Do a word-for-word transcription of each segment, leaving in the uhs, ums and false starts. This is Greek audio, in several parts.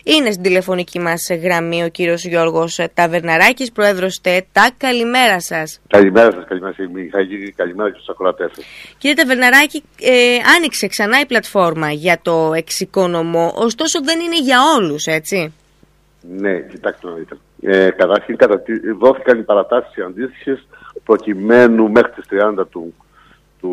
Είναι στην τηλεφωνική μας γραμμή ο κύριος Γιώργος Ταβερναράκης, πρόεδρος ΤΕΤΑ. Καλημέρα σας. Καλημέρα σας, καλημέρα σας, Μιχαήλ, καλημέρα και στους ακροατές σας. Κύριε Ταβερναράκη, ε, άνοιξε ξανά η πλατφόρμα για το εξοικονομώ, ωστόσο δεν είναι για όλους, έτσι? Ναι, κοιτάξτε να δείτε. Ε, καταρχήν δόθηκαν οι παρατάσεις αντίστοιχες προκειμένου μέχρι τις τριάντα του, του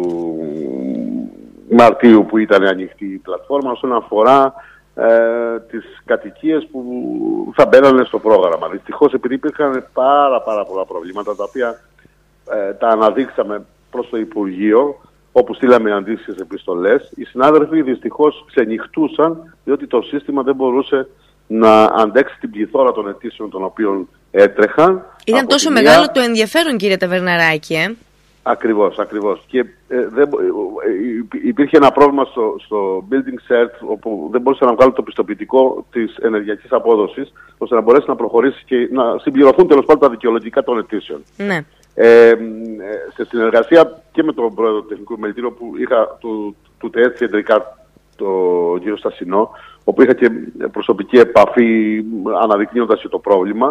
Μαρτίου που ήταν ανοιχτή η πλατφόρμα όσον αφορά ε, τις κατοικίες που θα μπαίνανε στο πρόγραμμα. Δυστυχώς, επειδή υπήρχαν πάρα, πάρα πολλά προβλήματα τα οποία ε, τα αναδείξαμε προς το Υπουργείο, όπου στείλαμε αντίστοιχες επιστολές, οι συνάδελφοι δυστυχώς ξενυχτούσαν διότι το σύστημα δεν μπορούσε να αντέξει την πληθώρα των αιτήσεων των οποίων έτρεχαν. Ήταν τόσο μια... μεγάλο το ενδιαφέρον, κύριε Ταβερναράκη, ε? Ακριβώς, ακριβώς. Και ε, δεν, ε, υπήρχε ένα πρόβλημα στο, στο building search, όπου δεν μπορούσε να βγάλει το πιστοποιητικό της ενεργειακής απόδοσης, ώστε να μπορέσει να προχωρήσει και να συμπληρωθούν τέλος πάντων τα δικαιολογικά των αιτήσεων. Ναι. Ε, σε συνεργασία και με τον πρόεδρο του Τεχνικού Μελητήριου που είχα του, του ΤΕΕΤ κεντρικά, τον κύριο Στασινό, όπου είχα και προσωπική επαφή αναδεικνύοντας και το πρόβλημα,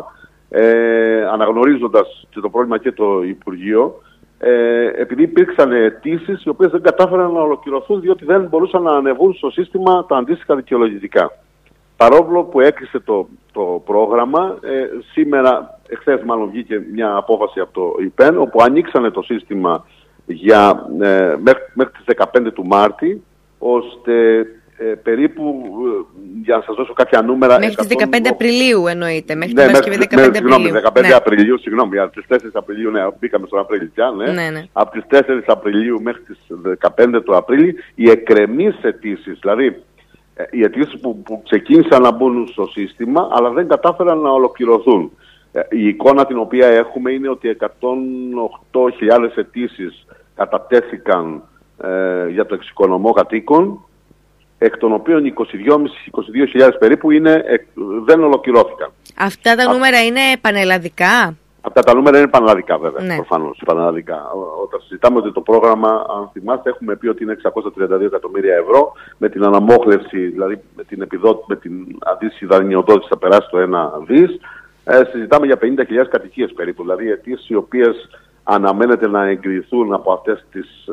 ε, αναγνωρίζοντας και το πρόβλημα και το Υπουργείο, ε, επειδή υπήρξαν αιτήσεις οι οποίες δεν κατάφεραν να ολοκληρωθούν διότι δεν μπορούσαν να ανεβούν στο σύστημα τα αντίστοιχα δικαιολογητικά. Παρόλο που έκλεισε το, το πρόγραμμα, ε, σήμερα, εχθές μάλλον βγήκε μια απόφαση από το ΙΠΕΝ, όπου ανοίξανε το σύστημα για, ε, μέχρι, μέχρι τις δεκαπέντε του Μάρτη, ώστε ε, περίπου, ε, για να σας δώσω κάποια νούμερα... Μέχρι τις δεκαπέντε Απριλίου εννοείται, μέχρι ναι, την Παρασκευή δεκαπέντε Απριλίου. Συγγνώμη, δεκαπέντε ναι. Απριλίου, συγγνώμη, από τις τέσσερις Απριλίου, ναι, μπήκαμε στον Απρίλιο πια, ναι. ναι, ναι. Από τις τέσσερις Απριλίου μέχρι τις δεκαπέντε του Απρίλη, οι εκκρεμείς αιτήσεις, δηλαδή οι αιτήσεις που, που ξεκίνησαν να μπουν στο σύστημα, αλλά δεν κατάφεραν να ολοκληρωθούν. Η εικόνα την οποία έχουμε είναι ότι εκατόν οκτώ χιλιάδες αιτήσεις κατατέθηκαν ε, για το εξοικονομώ κατοίκων, εκ των οποίων είκοσι δύο χιλιάδες με είκοσι δύο χιλιάδες περίπου είναι, ε, δεν ολοκληρώθηκαν. Αυτά τα Α... νούμερα είναι πανελλαδικά? Αυτά τα νούμερα είναι πανελλαδικά, βέβαια, ναι. προφανώς, πανελλαδικά. Όταν συζητάμε ότι το πρόγραμμα, αν θυμάστε, έχουμε πει ότι είναι εξακόσια τριάντα δύο εκατομμύρια ευρώ, με την αναμόχλευση, δηλαδή με την, επιδότη, με την αντίστοιχη δανειοδότηση θα περάσει το ένα δις. Ε, συζητάμε για πενήντα χιλιάδες κατοικίες περίπου, δηλαδή αιτήσεις οι οποίες αναμένεται να εγκριθούν από αυτές τις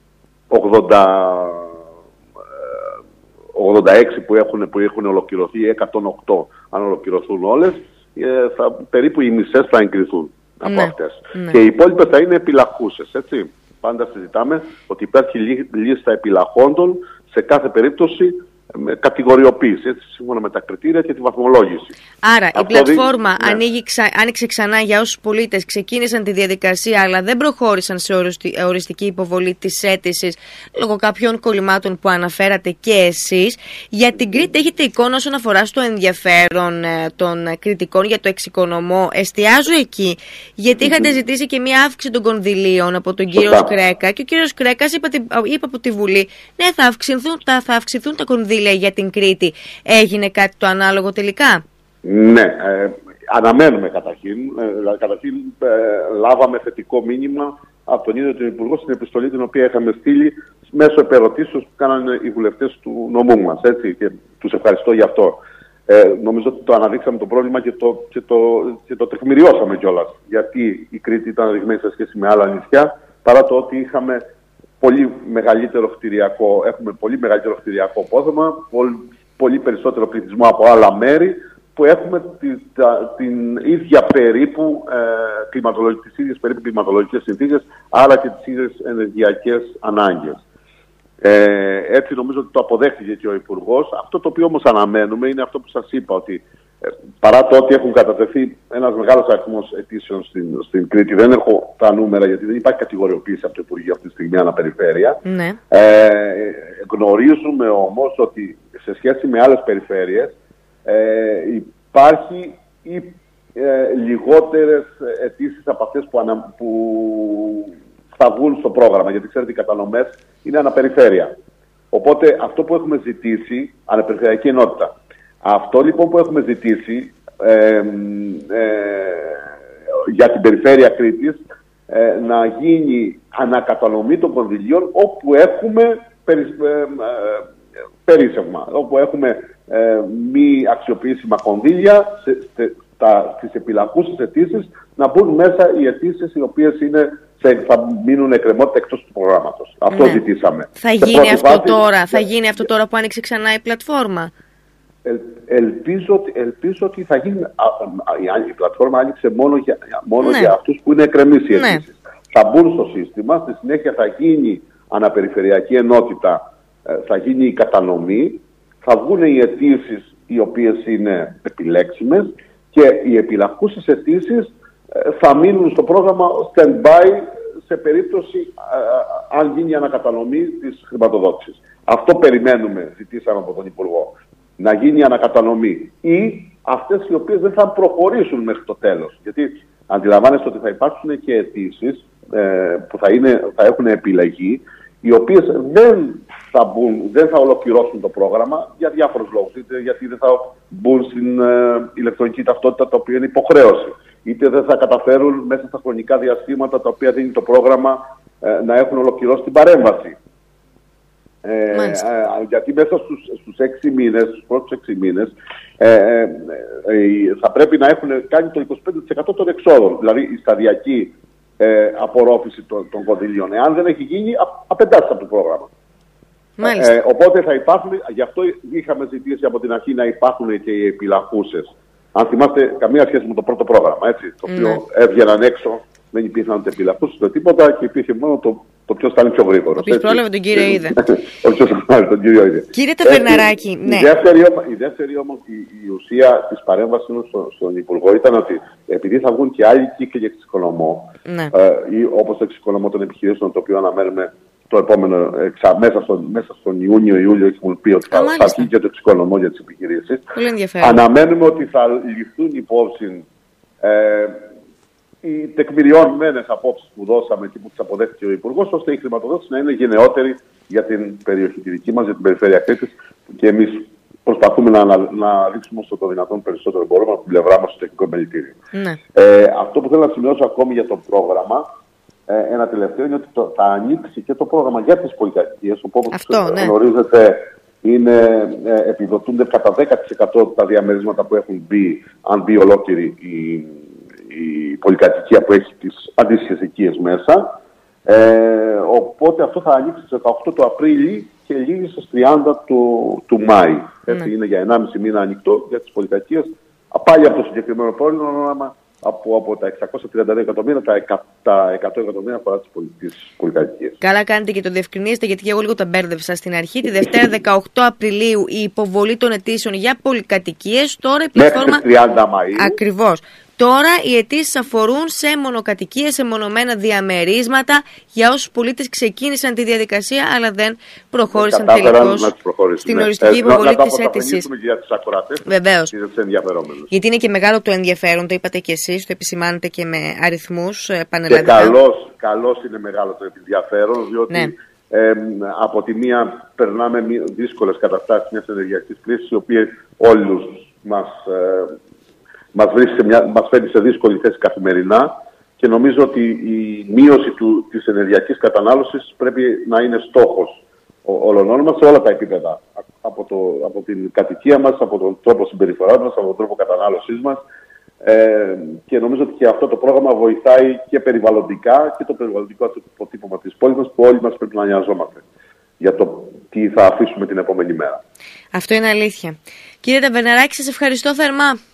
ογδόντα, ογδόντα έξι που έχουν, που έχουν ολοκληρωθεί, εκατόν οκτώ αν ολοκληρωθούν όλες, ε, θα, περίπου οι μισές θα εγκριθούν από ναι, αυτές. Ναι. Και οι υπόλοιπες θα είναι επιλαχούσες, έτσι. Πάντα συζητάμε ότι υπάρχει λίστα επιλαχόντων σε κάθε περίπτωση, με κατηγοριοποίηση, έτσι, σύμφωνα με τα κριτήρια και τη βαθμολόγηση. Άρα αυτό η πλατφόρμα δι... ανοίγει, ξα... άνοιξε ξανά για όσους πολίτες ξεκίνησαν τη διαδικασία αλλά δεν προχώρησαν σε οριστική υποβολή της αίτησης λόγω κάποιων κολλημάτων που αναφέρατε και εσείς. Για την Κρήτη έχετε εικόνα όσον αφορά στο ενδιαφέρον των κριτικών για το εξοικονομώ? Εστιάζω εκεί, γιατί είχατε ζητήσει και μια αύξηση των κονδυλίων από τον κύριο Σκρέκα και ο κύριος Σκρέκας είπε, είπε από τη Βουλή ναι, θα αυξηθούν τα, θα αυξηθούν τα κονδύλια για την Κρήτη. Έγινε κάτι το ανάλογο τελικά? Ναι, ε, αναμένουμε καταρχήν. Ε, καταρχήν ε, λάβαμε θετικό μήνυμα από τον ίδιο τον Υπουργό στην επιστολή την οποία είχαμε στείλει μέσω επερωτήσεως που κάνανε οι βουλευτές του νομού μας. Έτσι, και τους ευχαριστώ γι' αυτό. Ε, νομίζω ότι το αναδείξαμε το πρόβλημα και το, και το, και το τεκμηριώσαμε κιόλας. Γιατί η Κρήτη ήταν αδειγμένη σε σχέση με άλλα νησιά, παρά το ότι είχαμε πολύ μεγαλύτερο κτηριακό, έχουμε πολύ μεγαλύτερο κτηριακό απόδομα, πολύ, πολύ περισσότερο πληθυσμό από άλλα μέρη, που έχουμε τη, τα, την ίδια περίπου, ε, κλιματολογικές, τις ίδιες περίπου κλιματολογικές συνθήκες, άρα και τις ίδιες ενεργειακές ανάγκες. Ε, έτσι νομίζω ότι το αποδέχτηκε και ο Υπουργός. Αυτό το οποίο όμως αναμένουμε είναι αυτό που σας είπα, ότι ε, παρά το ότι έχουν κατατεθεί ένας μεγάλος αριθμός αιτήσεων στην, στην Κρήτη, δεν έχω τα νούμερα γιατί δεν υπάρχει κατηγοριοποίηση από το Υπουργείο αυτή τη στιγμή αναπεριφέρεια. Ναι. Ε, γνωρίζουμε όμως ότι σε σχέση με άλλες περιφέρειες ε, υπάρχει ή ε, λιγότερες αιτήσεις από αυτές που, ανα, που θα βγουν στο πρόγραμμα, γιατί ξέρετε οι κατανομές είναι αναπεριφέρεια. Οπότε αυτό που έχουμε ζητήσει, αναπεριφερειακή ενότητα, αυτό λοιπόν που έχουμε ζητήσει ε, ε, για την περιφέρεια Κρήτης, ε, να γίνει ανακατανομή των κονδυλίων όπου έχουμε περι, ε, ε, περίσσευμα, όπου έχουμε ε, μη αξιοποιήσιμα κονδύλια στις επιλαχούσες αιτήσεις να μπουν μέσα οι αιτήσεις οι οποίες είναι, σε, θα μείνουν εκκρεμότητα εκτός του προγράμματος. Αυτό ναι. ζητήσαμε. Θα γίνει αυτό, βάση, τώρα, θα γίνει αυτό τώρα που άνοιξε ξανά η πλατφόρμα. Ε, ελπίζω, ελπίζω ότι θα γίνει. Α, α, η πλατφόρμα άνοιξε μόνο για, μόνο ναι. για αυτούς που είναι εκκρεμείς οι αιτήσεις. Ναι. Θα μπουν στο σύστημα, στη συνέχεια θα γίνει αναπεριφερειακή ενότητα, θα γίνει η κατανομή, θα βγουν οι αιτήσεις οι οποίες είναι επιλέξιμες και οι επιλαχούσες αιτήσεις θα μείνουν στο πρόγραμμα stand-by σε περίπτωση α, αν γίνει η ανακατανομή της χρηματοδότησης. Αυτό περιμένουμε, ζητήσαμε από τον Υπουργό. Να γίνει η ανακατανομή ή αυτές οι οποίες δεν θα προχωρήσουν μέχρι το τέλος. Γιατί αντιλαμβάνεστε ότι θα υπάρξουν και αιτήσεις ε, που θα, είναι, θα έχουν επιλεγεί, οι οποίες δεν θα, μπουν, δεν θα ολοκληρώσουν το πρόγραμμα για διάφορους λόγους. Είτε γιατί δεν θα μπουν στην ε, ηλεκτρονική ταυτότητα, το οποίο είναι υποχρέωση. Είτε δεν θα καταφέρουν μέσα στα χρονικά διαστήματα τα οποία δίνει το πρόγραμμα ε, να έχουν ολοκληρώσει την παρέμβαση. Ε, ε, γιατί μέσα στους, στους έξι μήνες, στους πρώτους έξι μήνες, ε, ε, ε, θα πρέπει να έχουν κάνει το είκοσι πέντε τοις εκατό των εξόδων. Δηλαδή η σταδιακή ε, απορρόφηση των, των κονδυλίων. Εάν δεν έχει γίνει, απεντάσσεται από το πρόγραμμα. Ε, οπότε θα υπάρχουν, γι' αυτό είχαμε ζητήσει από την αρχή να υπάρχουν και οι επιλαχούσες. Αν θυμάστε, καμία σχέση με το πρώτο πρόγραμμα, έτσι, το οποίο mm. έβγαιναν έξω, δεν υπήρχαν ούτε επιλαχούσες, ούτε τίποτα και υπήρχε μόνο το, το ποιος θα είναι πιο γρήγορο. Ποιος πρόλαβε τον κύριο Είδε. Όποιος πρόλαβε τον κύριο Είδε. Κύριε Ταβερναράκη, ναι. Η δεύτερη, η δεύτερη όμως, η, η ουσία της παρέμβασης στο, στον Υπουργό ήταν ότι επειδή θα βγουν και άλλοι κύκλοι για εξοικονομώ, ναι. ε, όπως το εξοικονομώ των επιχειρήσεων, το οποίο αναμένουμε το επόμενο, εξα, μέσα, στον, μέσα στον Ιούνιο-Ιούλιο, έχουν πει ότι θα, θα βγει και το εξοικονομώ για τις επιχειρήσεις. Αναμένουμε ότι θα ληφθούν υπόψη ε, οι τεκμηριωμένες απόψεις που δώσαμε και που τις αποδέχτηκε ο Υπουργός, ώστε η χρηματοδότηση να είναι γενναιότερη για την περιοχή τη δική μας, για την περιφέρεια Κρήτης, και εμείς προσπαθούμε να, να, να ρίξουμε όσο το δυνατόν περισσότερο μπορούμε από την πλευρά μας στο τεχνικό μελητήριο. Ναι. Ε, αυτό που θέλω να σημειώσω ακόμη για το πρόγραμμα, ε, ένα τελευταίο, είναι ότι το, θα ανοίξει και το πρόγραμμα για τις πολυκατοικίες, όπου όπως ναι. γνωρίζετε είναι, ε, επιδοτούνται κατά δέκα τοις εκατό τα διαμερίσματα που έχουν μπει, αν μπει ολόκληρη η, η πολυκατοικία που έχει τις αντίστοιχες οικίες μέσα. Ε, οπότε αυτό θα ανοίξει στις δεκαοκτώ του Απρίλη και λύγει στις τριάντα του, του Μάη. Έτσι, ναι. Είναι για ενάμιση μήνα ανοιχτό για τις πολυκατοικίες. Πάλι από το συγκεκριμένο πρόγραμμα, από, από τα εξακόσια τριάντα δύο εκατομμύρια, τα εκατό εκατομμύρια αφορά τις πολυκατοικίες. Καλά κάνετε και το διευκρινίζετε, γιατί και εγώ λίγο τα μπέρδευσα στην αρχή. Τη Δευτέρα δεκαοκτώ Απριλίου η υποβολή των αιτήσεων για πολυκατοικίες. Τώρα η πλατφόρμα. Μέχρι τριάντα Μαΐου. Ακριβώς. Τώρα οι αιτήσεις αφορούν σε μονοκατοικίες, σε μονομένα διαμερίσματα για όσους πολίτες ξεκίνησαν τη διαδικασία αλλά δεν προχώρησαν τελικώς στην οριστική υποβολή της αίτησης. Βεβαίως. Γιατί είναι και μεγάλο το ενδιαφέρον, το είπατε και εσείς, το επισημάνετε και με αριθμούς πανελλαδικά. Και καλώς, καλώς είναι μεγάλο το ενδιαφέρον, διότι ναι. ε, από τη μία περνάμε δύσκολες καταστάσεις μιας ενεργειακής κρίσης, οι οποίες όλους μας... Ε, Μας, μια, μας φέρνει σε δύσκολη θέση καθημερινά και νομίζω ότι η μείωση του, της ενεργειακής κατανάλωσης πρέπει να είναι στόχος όλων μας σε όλα τα επίπεδα. Από, το, από την κατοικία μας, από τον τρόπο συμπεριφοράς μας, από τον τρόπο κατανάλωσής μας ε, και νομίζω ότι και αυτό το πρόγραμμα βοηθάει και περιβαλλοντικά και το περιβαλλοντικό αποτύπωμα της πόλης μας, που όλοι μας πρέπει να νοιαζόμαστε για το τι θα αφήσουμε την επόμενη μέρα. Αυτό είναι αλήθεια. Κύριε Ταβερναράκη, σας ευχαριστώ θερμά.